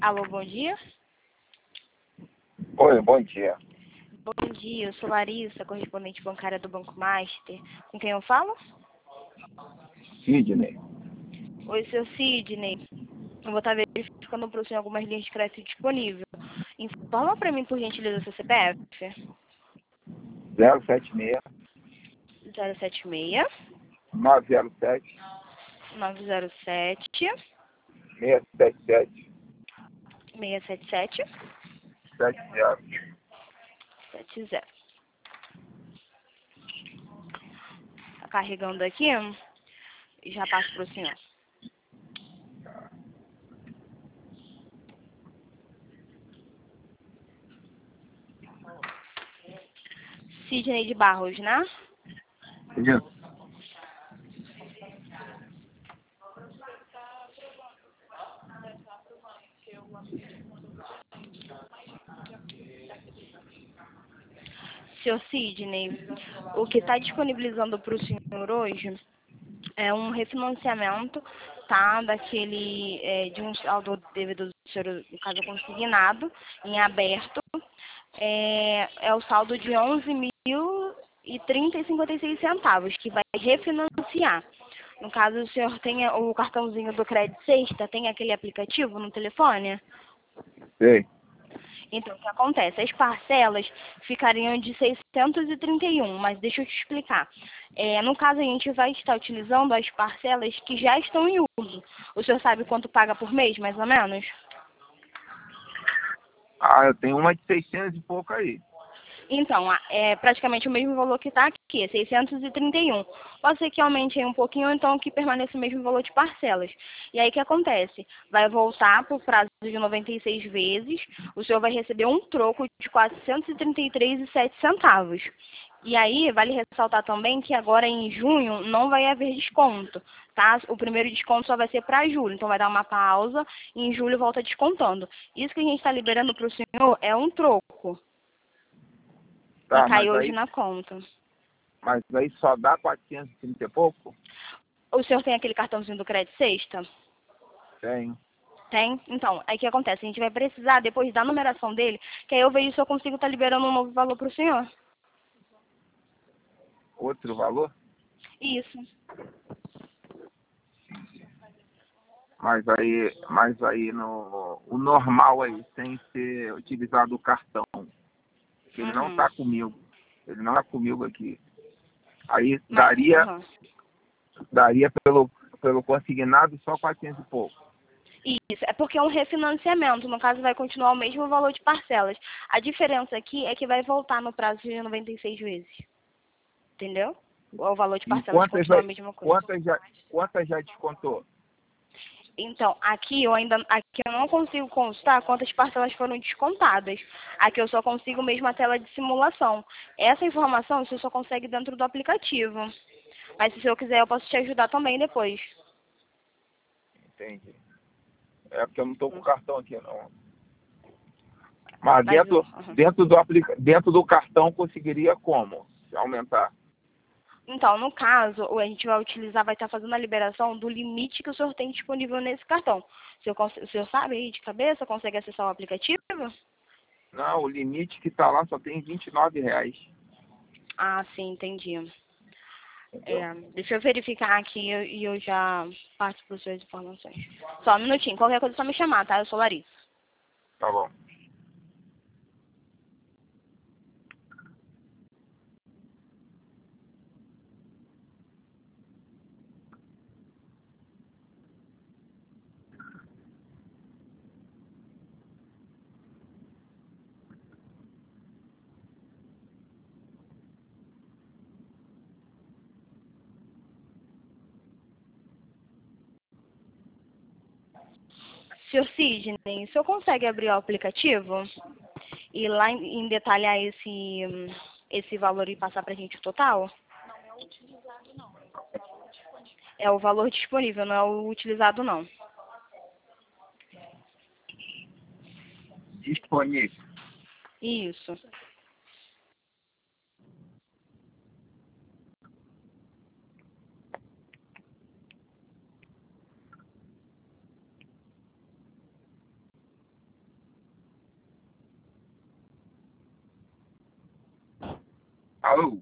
Alô, bom dia. Oi, bom dia. Bom dia, eu sou Larissa, correspondente bancária do Banco Master. Com quem eu falo? Sidney. Oi, seu Sidney. Eu vou estar verificando para o senhor algumas linhas de crédito disponível. Informa para mim, por gentileza, seu CPF. 076 076 907 907 677 677 70. 70. Tá carregando aqui. Já passo para o senhor. Sidney de Barros, né? Isso. Seu Sidney, o que está disponibilizando para o senhor hoje é um refinanciamento, tá? De um saldo devido do senhor, no caso, consignado, em aberto. É o saldo de 11.030,56 centavos, que vai refinanciar. No caso, o senhor tem o cartãozinho do Crédito Sexta, tem aquele aplicativo no telefone? Sei. Então, o que acontece? As parcelas ficariam de 631, mas deixa eu te explicar. No caso, a gente vai estar utilizando as parcelas que já estão em uso. O senhor sabe quanto paga por mês, mais ou menos? Eu tenho uma de 600 e pouco aí. Então, é praticamente o mesmo valor que está aqui, 631. Pode ser que aumente aí um pouquinho, ou então que permaneça o mesmo valor de parcelas. E aí o que acontece? Vai voltar para o prazo de 96 vezes, o senhor vai receber um troco de 433,07 centavos. E aí, vale ressaltar também que agora em junho não vai haver desconto, tá? O primeiro desconto só vai ser para julho, então vai dar uma pausa e em julho volta descontando. Isso que a gente está liberando para o senhor é um troco. E Tá, cai hoje na conta. mas aí só dá 430 e pouco? O senhor tem aquele cartãozinho do Crédito Sexta? Tenho. Tem? Então, aí o que acontece? A gente vai precisar, depois da numeração dele, que aí eu vejo se eu consigo estar liberando um novo valor para o senhor. Outro valor? Isso. Mas aí o normal aí, sem ser utilizado o cartão. Que ele não Uhum. está comigo. Ele não está comigo aqui. Aí Mas, uhum. daria pelo consignado só 400 e pouco. Isso, é porque é um refinanciamento. No caso, vai continuar o mesmo valor de parcelas. A diferença aqui é que vai voltar no prazo de 96 vezes. Entendeu? O valor de E parcelas continua a mesma coisa. quantas já descontou? Então, aqui eu não consigo constar quantas parcelas foram descontadas. Aqui eu só consigo mesmo a tela de simulação. Essa informação você só consegue dentro do aplicativo. Mas se o senhor quiser, eu posso te ajudar também depois. Entendi. É porque eu não estou com o cartão aqui, não. Mas Mas, dentro do cartão conseguiria como? Se aumentar? então, no caso, a gente vai utilizar, vai estar fazendo a liberação do limite que o senhor tem disponível nesse cartão. O senhor sabe aí de cabeça, consegue acessar o aplicativo? Não, o limite que está lá só tem R$ 29. Ah, sim, entendi. Entendeu? Deixa eu verificar aqui e eu já passo para as suas informações. Só um minutinho, qualquer coisa é só me chamar, tá? Eu sou Larissa. Tá bom. Senhor Sidney, o senhor consegue abrir o aplicativo e lá em detalhar esse valor e passar para a gente o total? É o valor disponível, não é o utilizado, não. Disponível. Isso. Alô?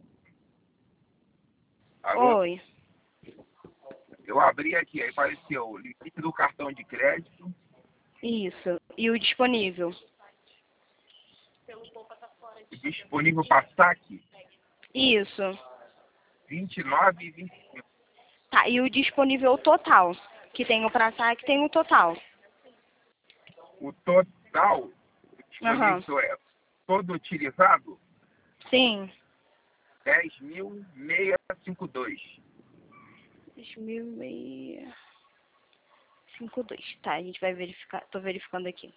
Alô? Oi. Eu abri aqui, aí apareceu o limite do cartão de crédito. Isso. E o disponível? Disponível para saque, Isso. 29 e 25. Tá, e o disponível total? Que tem o pra saque, tem o total. O total Aham. disponível é todo utilizado, Sim. 10.652. 10.652. Tá, a gente vai verificar. Tô verificando aqui.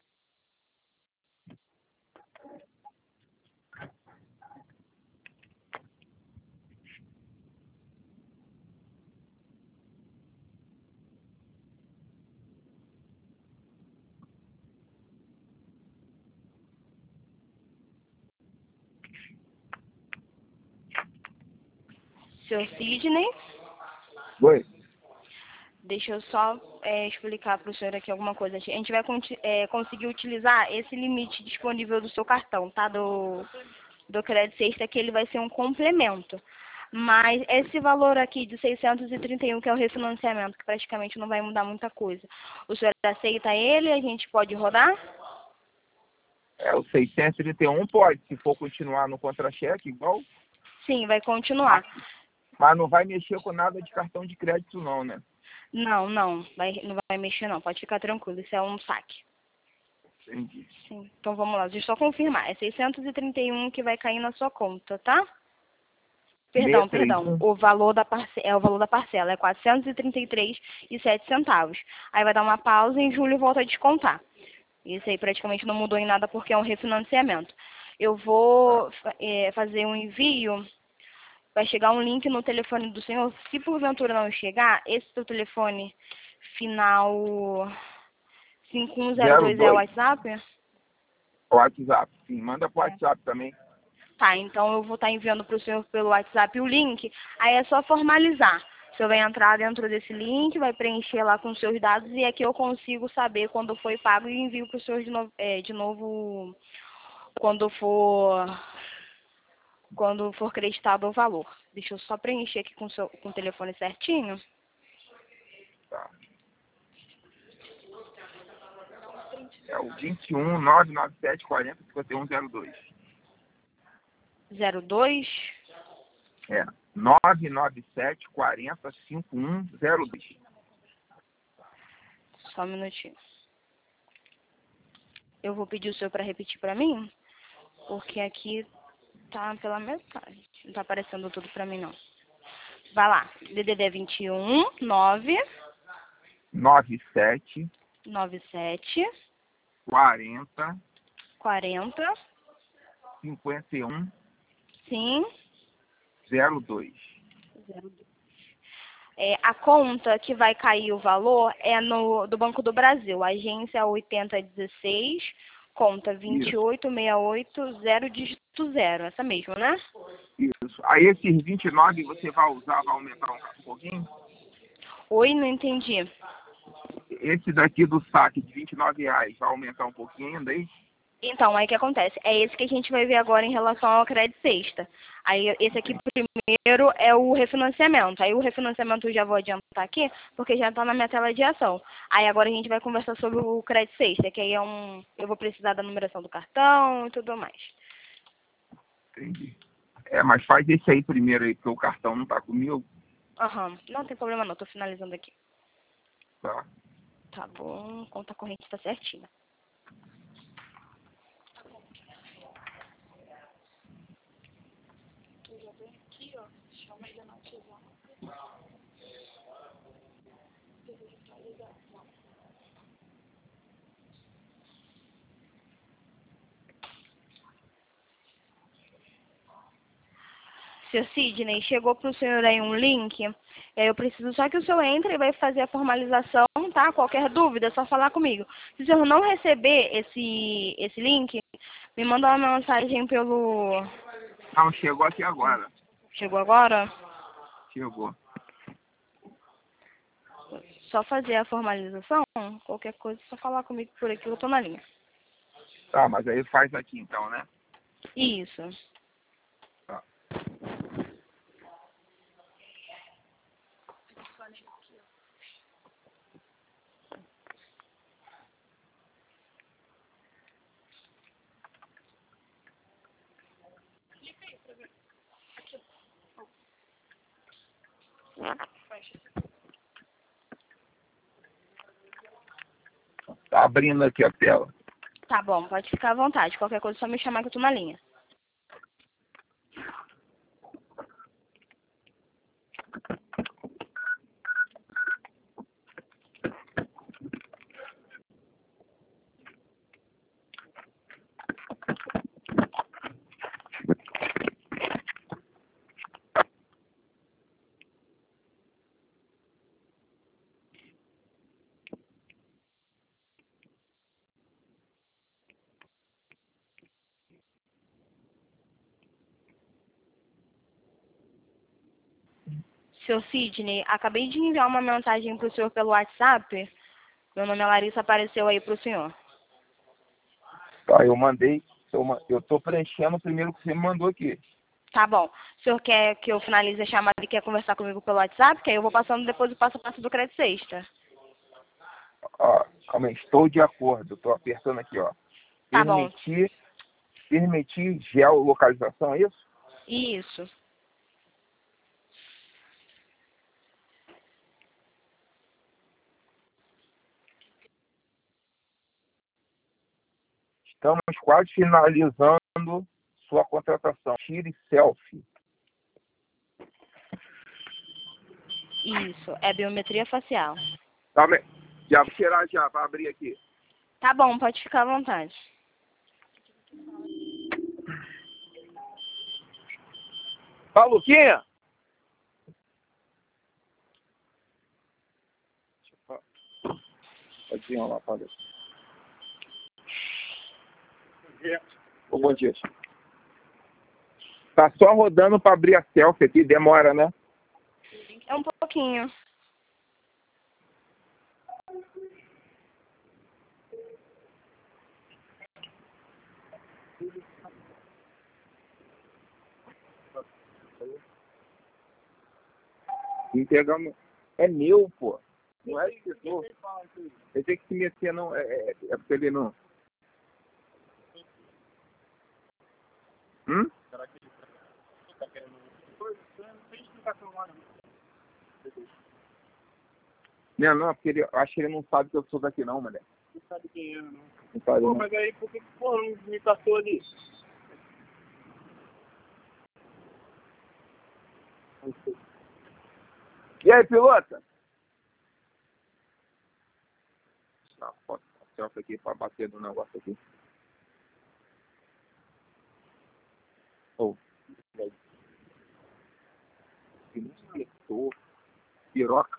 Seu Sidney, Oi. deixa eu só explicar para o senhor aqui alguma coisa. A gente vai conseguir utilizar esse limite disponível do seu cartão, tá? Do crédito extra, que ele vai ser um complemento. Mas esse valor aqui de 631, que é o refinanciamento, que praticamente não vai mudar muita coisa. O senhor aceita ele? A gente pode rodar? O 631 pode, se for continuar no contra-cheque, igual. Sim, vai continuar. Mas não vai mexer com nada de cartão de crédito, não, né? Não, não vai mexer não. Pode ficar tranquilo, isso é um saque. Entendi. Sim. Então vamos lá, deixa eu só confirmar. É 631 que vai cair na sua conta, tá? Perdão. 631. O valor da parcela é 433,07 centavos. Aí vai dar uma pausa e em julho volta a descontar. Isso aí praticamente não mudou em nada porque é um refinanciamento. Eu vou fazer um envio. Vai chegar um link no telefone do senhor. Se porventura não chegar, esse seu telefone final 5102 é o 02. WhatsApp? WhatsApp, sim. Manda pro É. WhatsApp também. Tá, então eu vou estar enviando para o senhor pelo WhatsApp o link. Aí é só formalizar. O senhor vai entrar dentro desse link, vai preencher lá com os seus dados e aqui eu consigo saber quando foi pago e envio para o senhor de novo quando for creditado o valor. Deixa eu só preencher aqui com o telefone certinho. Tá. É o 21 997 40 5102. 02. É. 997 40 5102. Só um minutinho. Eu vou pedir o senhor para repetir para mim, porque aqui tá pela metade. Não tá aparecendo tudo para mim, não. Vai lá. DDD 21 9 97 97 40 40 51 sim 02. 02. A conta que vai cair o valor é do Banco do Brasil. Agência 8016, conta Isso, 2868, 0 dígito 0. Essa mesma, né? isso. Aí esses 29 você vai usar, vai aumentar um pouquinho? Oi, não entendi. Esse daqui do saque de R$ 29 vai aumentar um pouquinho ainda aí? Então, aí o que acontece? É esse que a gente vai ver agora em relação ao crédito sexta. Aí, esse aqui primeiro é o refinanciamento. Aí, o refinanciamento eu já vou adiantar aqui, porque já está na minha tela de ação. Aí, agora a gente vai conversar sobre o crédito sexta, que aí eu vou precisar da numeração do cartão e tudo mais. Entendi. Mas faz esse aí primeiro aí, porque o cartão não tá comigo. Aham, não tem problema não, tô finalizando aqui. Tá. Tá bom, conta corrente tá certinha. Seu Sidney, chegou para o senhor aí um link. Eu preciso só que o senhor entre e vai fazer a formalização, tá? Qualquer dúvida, é só falar comigo. Se o senhor não receber esse link, me manda uma mensagem pelo... Não, chegou aqui agora. Chegou agora? Chegou. Só fazer a formalização, qualquer coisa, é só falar comigo por aqui, eu tô na linha. Tá, mas aí faz aqui então, né? Isso. Tá. Tá abrindo aqui a tela. Tá bom, pode ficar à vontade. Qualquer coisa é só me chamar que eu tô na linha. Seu Sidney, acabei de enviar uma mensagem pro senhor pelo WhatsApp. Meu nome é Larissa, apareceu aí pro senhor. Tá, eu mandei. Eu tô preenchendo o primeiro que você me mandou aqui. Tá bom. O senhor quer que eu finalize a chamada e quer conversar comigo pelo WhatsApp? Que aí eu vou passando depois o passo a passo do crédito sexta. Ó, calma aí, estou de acordo. Tô apertando aqui, ó. Tá bom. Permitir geolocalização, é isso? Isso. Estamos quase finalizando sua contratação. Tire selfie. Isso. É biometria facial. Tá bem. Já vou tirar já, para abrir aqui. Tá bom, pode ficar à vontade. Ó, Luquinha! Pode ir lá, padre. Bom dia. Tá só rodando para abrir a selfie aqui, demora, né? É um pouquinho. Entregamos. É meu, pô. Não é escritor. Ele tem que se meter, não. É porque ele não. Será que ele tá querendo? Não tem explicação lá, não. Não, porque eu acho que ele não sabe que eu sou daqui, não, mulher. Não sabe quem é, não. Não sabe, pô, não. Mas aí, por que porra não me passou ali? E aí, pilota? Tá, foto a selfie aqui pra bater no negócio aqui. Ô, velho. Que não espetou. Piroca.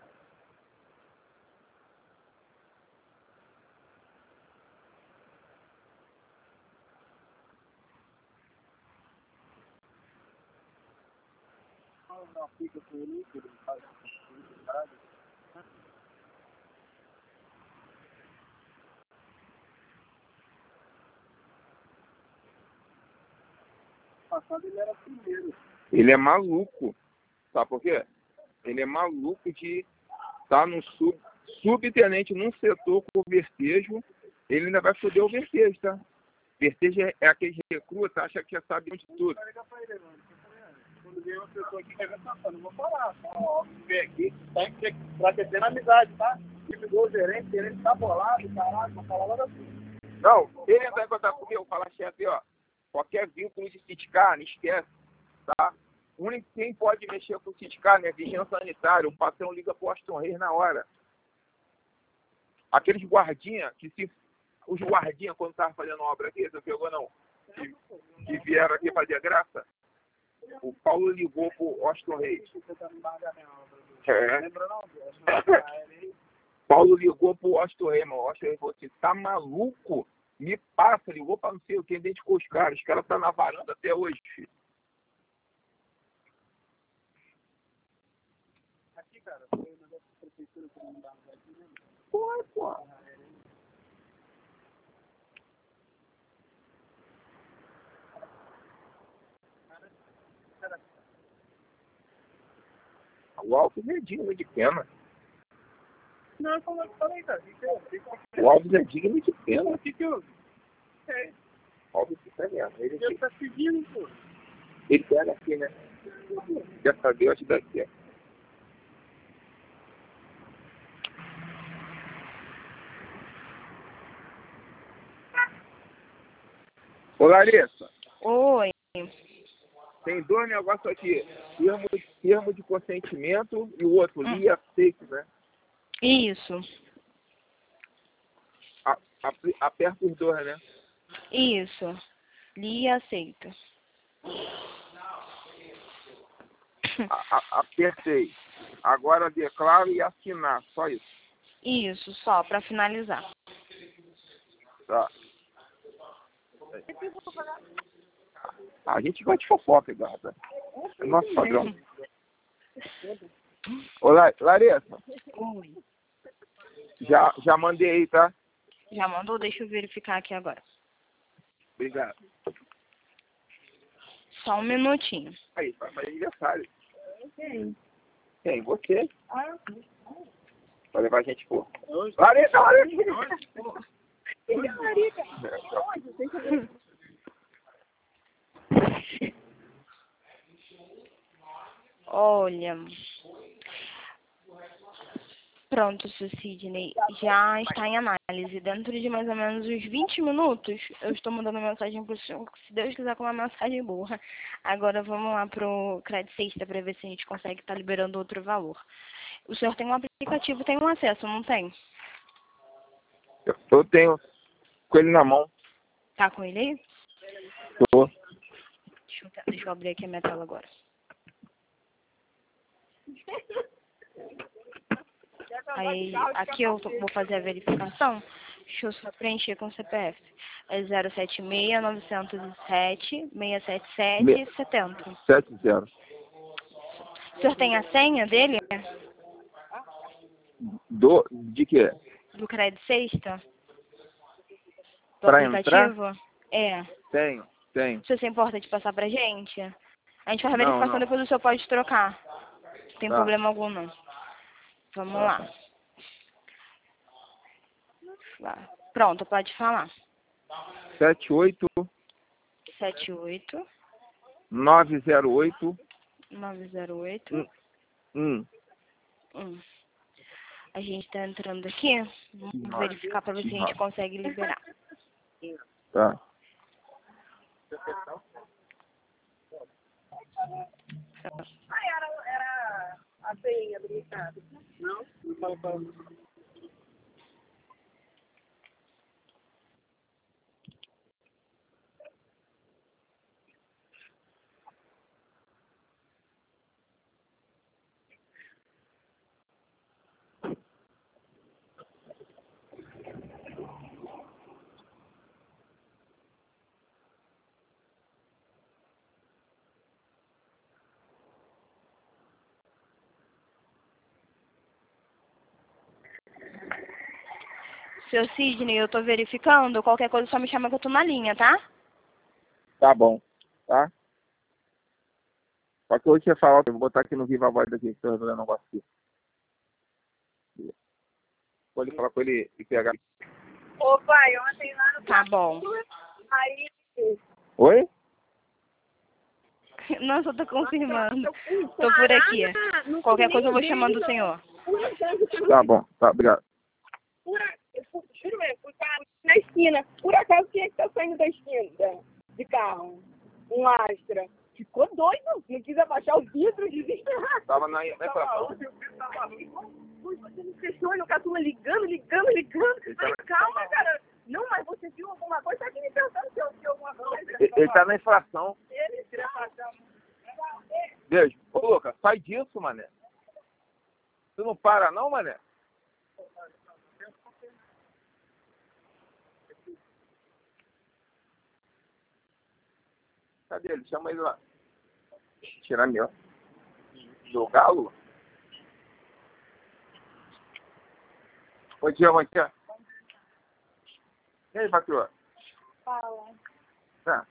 Não fica com ele, ele faz publicidade. Passado ele era primeiro. Ele é maluco. Sabe por quê? Ele é maluco de estar no subtenente num setor com vertejo. Ele ainda vai foder o vertejo, tá? Vertejo é aquele recruta, acha que já sabe de tudo. Quando vem uma pessoa aqui que é eu não vou falar. Ó, vem aqui, tá enfraquecendo a amizade, tá? Me ligou o gerente tá bolado, caralho, vou falar logo assim. Não, ele entrar em contato comigo, eu vou falar, chefe, ó, qualquer vínculo de sindicato, não esquece, tá? O único quem pode mexer com o sindicato é vigilância sanitária, o patrão liga pro Aston Reis na hora. Aqueles guardinhas, os guardinhas, quando estavam fazendo obra aqui, você pegou não? Que vieram aqui fazer graça? O Paulo ligou pro Aston Reis. Paulo ligou pro Aston Reis, mano. O Aston Reis falou assim, tá maluco? Me passa, ligou pra não sei o que, identificou os caras. Os caras tá na varanda até hoje, filho. Aqui, cara, foi o negócio da prefeitura que não dava aqui, né? Foi, pô. O Alves é digno de pena. Não, como eu falei, cara. O Alves é digno de pena. O que eu... É. O Alves fica mesmo. Ele tá seguindo, pô. Ele pega aqui, né? Já sabia, eu acho daqui. Ô, Larissa, Oi. tem dois negócios aqui. Termo de consentimento e o outro, li aceito, né? Isso. Aperta os dois, né? Isso. Li e aceito. Apertei. Agora declaro e assinar, só isso. Isso, só para finalizar. Tá. A gente vai de fofoca, gata. É nosso padrão. Ô, Larissa, Oi. já mandei aí, tá? Já mandou? Deixa eu verificar aqui agora. Obrigado. Só um minutinho. Aí, vai fazer aniversário. Quem? Você. Vai levar a gente, pô. Larissa! Ele é marica. Olha. Pronto, Sr. Sidney. Já está em análise. Dentro de mais ou menos uns 20 minutos, eu estou mandando mensagem para o senhor, se Deus quiser, com uma mensagem boa. Agora vamos lá para o Crédito Sexta para ver se a gente consegue estar liberando outro valor. O senhor tem um aplicativo, tem um acesso, não tem? Eu tenho com ele na mão. Tá com ele aí? Tô. Deixa eu abrir aqui a minha tela agora. Aí, aqui eu vou fazer a verificação. Deixa eu só preencher com o CPF. É 076-907-677-70. 70. O senhor tem a senha dele? De quê? Do Crédito Sexta? Do Pra aplicativo? É. Tenho. O senhor se importa de passar pra gente? A gente faz a Não, verificação, não. depois o senhor pode trocar. Não tem Tá. problema algum, não. Vamos lá. Pronto, pode falar. 78 78 908 908 1. A gente tá entrando aqui. Vamos verificar para ver se a gente consegue liberar. Tá. Era a feinha do mercado. Não? Seu Sidney, eu tô verificando. Qualquer coisa só me chama que eu tô na linha, tá? Tá bom. Tá? Só que hoje você falar, eu vou botar aqui no Viva Voz daqui, que eu tô resolvendo um negócio aqui. Pode falar com ele e pegar. Ô, pai, ontem lá no Tá bom. aí... Oi? Não, só tô confirmando. Tô por aqui. Qualquer coisa eu vou chamando o senhor. Tá bom. Tá, obrigado. Juro mesmo, fui na esquina. Por acaso, quem é que tá saindo da esquina de carro? Um Astra. Ficou doido, não quis abaixar o vidro de desesperado. Tava na infração. Você me fechou e o Catula ligando. Falei, calma, cara. Não, mas você viu alguma coisa? Tá aqui me pensando se eu vi alguma coisa. Ele tá na infração. Ele tira a paixão. Beijo. Ô, Lucas, sai disso, mané. Tu não para não, mané? Cadê ele? Chama ele lá. Tirar meu. Jogá-lo? Bom dia, bom dia. E aí, patroa? Fala. Tá.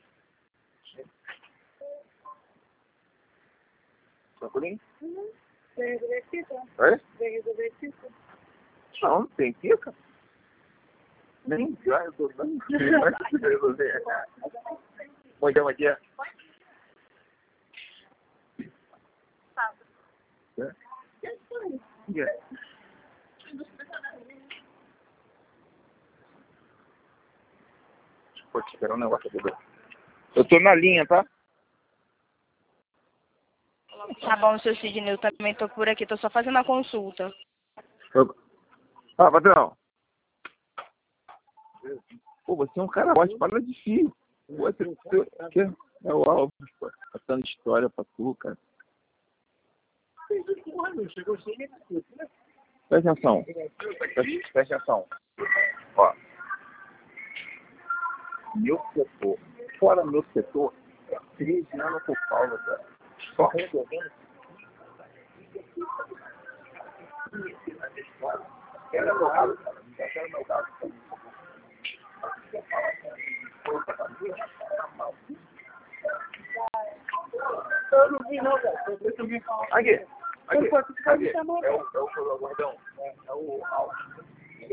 Tranquilinho? Vem resolver fica? Oi? Vem resolver fica? Não tem fica. Nem já, eu tô dando. Bom dia, bom dia. Pô, te esperar um negócio aqui. Eu tô na linha, tá? Tá bom, seu Sidney, eu também tô por aqui, tô só fazendo a consulta. Ah, patrão. Pô, você é um cara ótimo, para de fio. Você é o Alves, pô. Contando história pra tu, cara. Presta atenção. Presta atenção. Ó. Meu setor. Fora meu setor, é 13 anos por Paulo, cara. Só resolvendo. Era meu galo, cara. Era meu galo. Eu não vi não, cara. Aqui. Aqui. É o Gordão. É o Alves.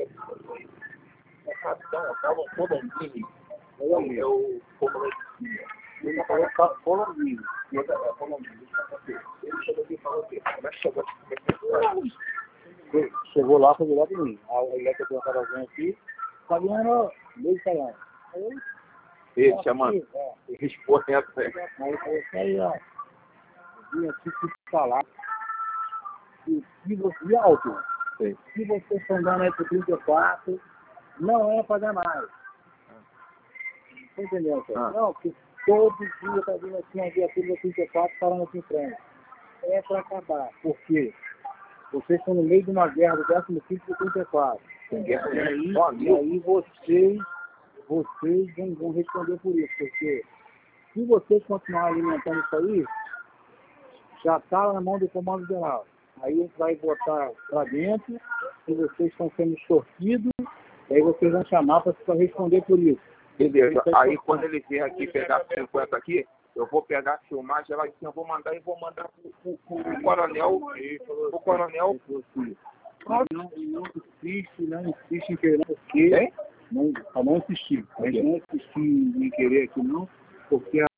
É rapidão. É o Colombini. É o Colombini. Ele falou Colombini. Ele chegou aqui e falou o quê? Como é que chegou aqui? Chegou lá, foi direto em mim. A mulher que eu tenho um casalzinho aqui, tá ganhando meio italiano. Ele chamando. Respondendo. Aí falou, aí, ó. Eu vim aqui te falar que se você, alto, se você está andando aí por 34, não é fazer mais. Tá entendendo, cara? Não, porque todo dia tá vindo aqui uma viatura 34 parando aqui em frente. É para acabar. Por quê? Vocês estão no meio de uma guerra do 15º e 34. E aí vocês vão responder por isso. Porque se vocês continuarem alimentando isso aí, já está na mão do comando geral. Aí a gente vai botar para dentro, e vocês estão sendo extorquidos, aí vocês vão chamar para responder por isso. Beleza. Aí quando ele vier aqui pegar 50 aqui, eu vou pegar a filmagem, ela assim, eu vou mandar pro coronel. O coronel. Não insiste em querer, porque não insistir. A gente não insistir em querer aqui não, porque